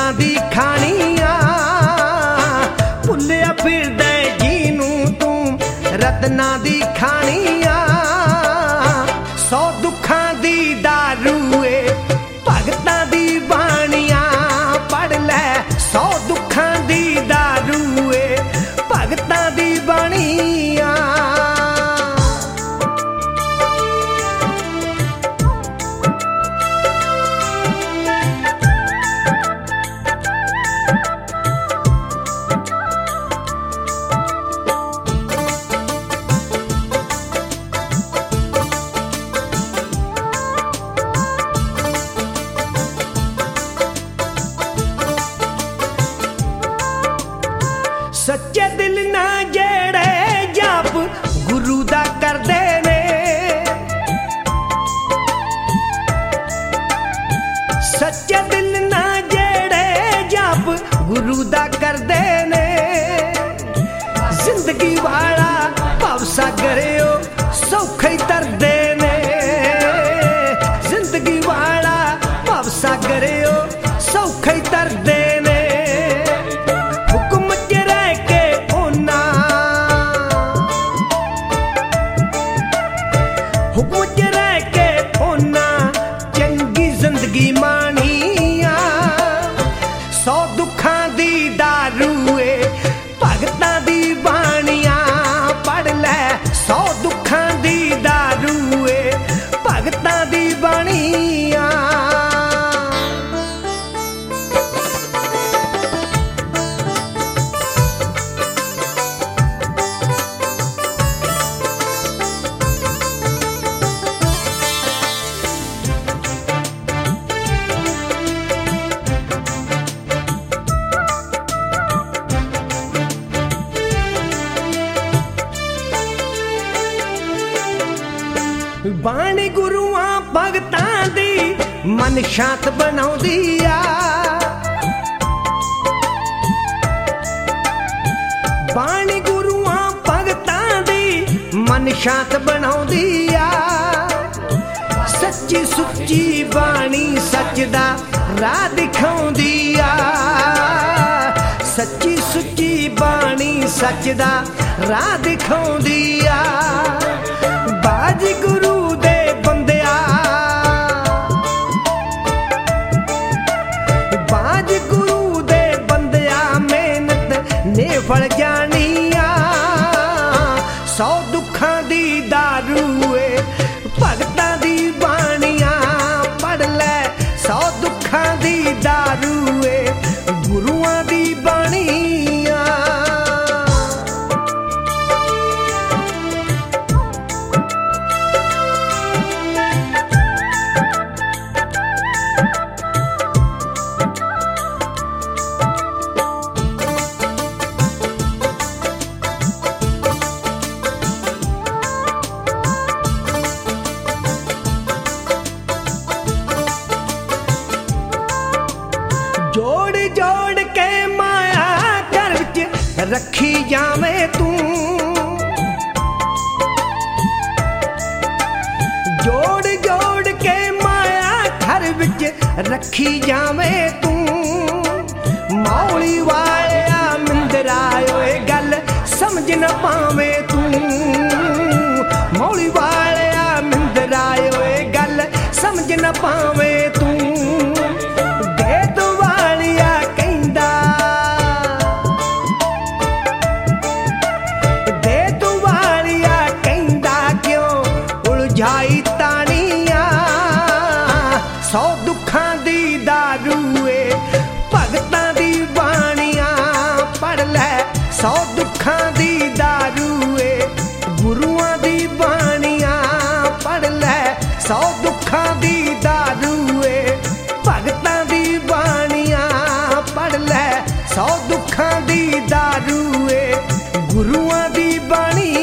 दी खानिया भुलिया फिरदे जीनू तू रत्ना दी खानिया 100 दुखां दी दारू ए भगतां दी बाणियां पढ़ लै 100 दुखां दी दारू ए भगतां दी बाणियां। सच्चे दिल ना जेड़े जप गुरु दा करदे ने सच्चे दिल ना जेड़े जप गुरु दा करदे ने जिंदगी वाला भवसागर ओ सौखा ही तरदे ने जिंदगी वाला भवसागर ओ सौखा ही तरदे ने। हुक्म च रह के ओना चंगी जिंदगी मानिया 100 दुखां दी दारू ए भगतां दी बाणियां पढ़ लै 100 दुखां दी दारू ए भगतां दी बाणियां। बाणी गुरुआं भगतां दी मन शांत बनाउंदी आ बाणी गुरुआं भगतां दी मन शांत बनाउंदी आ सच्ची सुच्ची बाणी सच दा राह दिखाउंदी आ सच्ची सुच्ची बाणी सच दा राह दिखाउंदी आ। बाजी गुरु दे बंदिया बाज गुरु दे बंदिया मेहनत ने फल जानिया 100 दुखां दी दारू ए भगतां दी बाणियां पढ़ लै 100 दुखां दी दारू ए गुरुआं दी बाणियां। जोड़ जोड़ के माया घर विच रखी जावे तू जोड़ जोड़ के माया घर विच रखी जावे तू मौली वालिया मिंदरा ओए गल समझ न पावे तू मौली वालिया मिंदरा ओए गल समझ न पावे तू तानिया 100 दुखां दी दारू ए भगतां दी बाणियां पढ़ लै 100 दुखां दी दारू ए गुरुआं दी बाणियां पढ़ लै 100 दुखां दी दारू ए भगतां दी बाणियां पढ़ लै 100 दुखां दी दारू ए गुरुआं दी बाणी।